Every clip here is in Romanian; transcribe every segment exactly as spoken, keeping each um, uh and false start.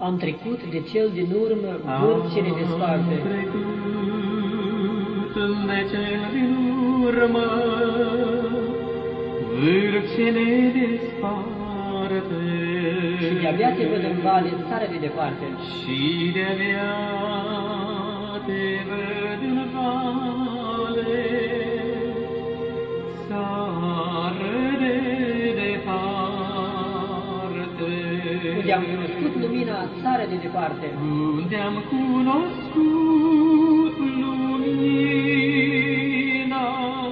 Am trecut de cel din urmă, vârf ce ne desparte. Am trecut de cel din urmă, vârf ce ne desparte. Și de-abia te văd în vale, țară de departe. Și de-abia te văd în vale, țară de departe. Unde am cunoscut lumina, țară de departe. Unde am cunoscut lumina,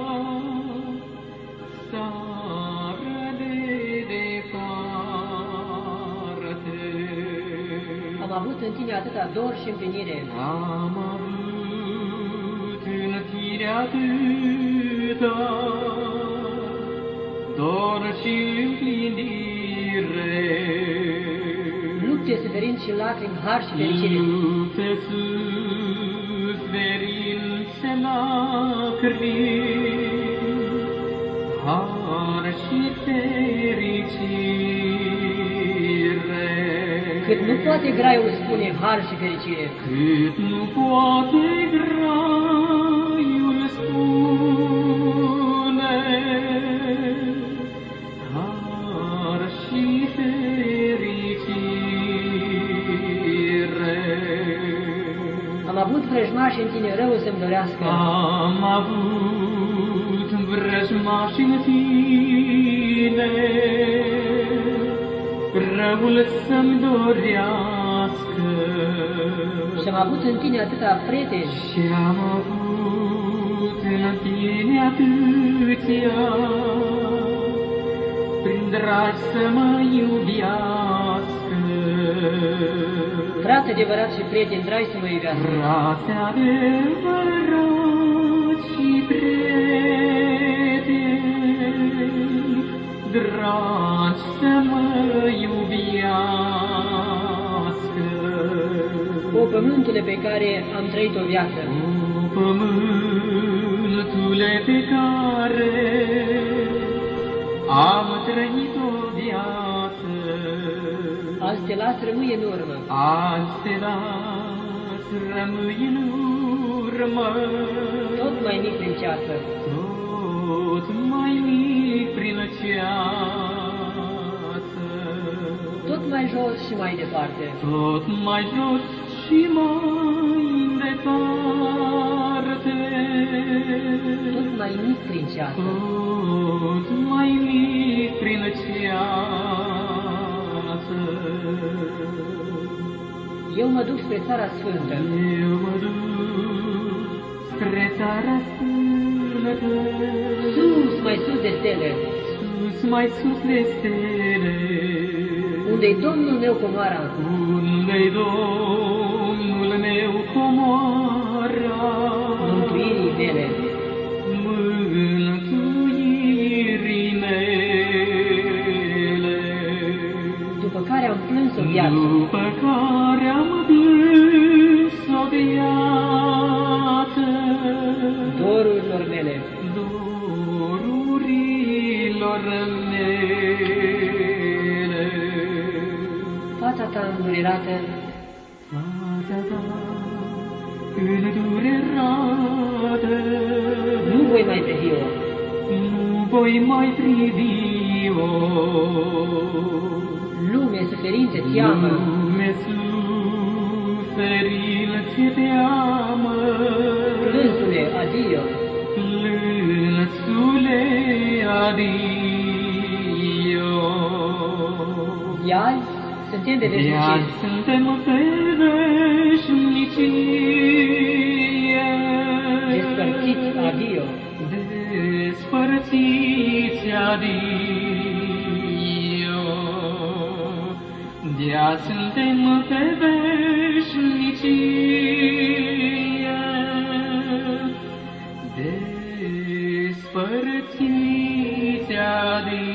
țară de departe. Am avut în tine atâta dor și împlinire. Am avut în tine atâta dor și împlinire. Lupte, suferinți și lacrimi, har și fericire. Lupte, suferințe, lacrimi, har și fericire. Cât nu poate graiul spune har și fericire. Cât nu poate graiul spune har și fericire. Am avut vrăjmași în tine rău să-mi dorească. Am avut vrăjmași în tine răul să-mi dorească. Și-am avut în tine atâta prieteni. Și am avut în tine atâția prin drag să mă iubească. Frate adevărat și prieten dragi să mă iubească. Frate adevărat și prieten dragi să mă iubească. O pământule pe care am trăit o viață. O pământule pe care am trăit o viață. Azi te las, rămâi în urmă. Azi te las, rămâi în urmă. Tot mai mic prin ceață. Tot mai mic prin ceață. Tot mai jos și mai departe. Tot mai jos și mai departe. Tot mai mic prin ceață. Tot mai mic prin ceață. Eu mă duc spre țara sfântă. Eu mă duc spre țara sfântă. Sus, mai sus de stele. Sus, mai sus de stele. Unde-i Domnul meu comoara. Unde-i Domnul meu comoara. Mântuirii mele. Mântuirii mele. După care am plâns o viață. După care am plâns o viață. Dorurilor mele. Dorurilor mele. Fața ta îndurerată. Fața ta îndurerată. Nu voi mai privi-o. Nu voi mai privi-o. Lume, suferință, teamă. Lume, suferință, teamă. Plânsule, adio. Plânsule, adio. Iar suntem de Iar veșnicie. suntem pe veșnicie. Despărțiți, adio. Despărțiți, adio. De-a suntem pe veșnicie. Despărțiți, adio.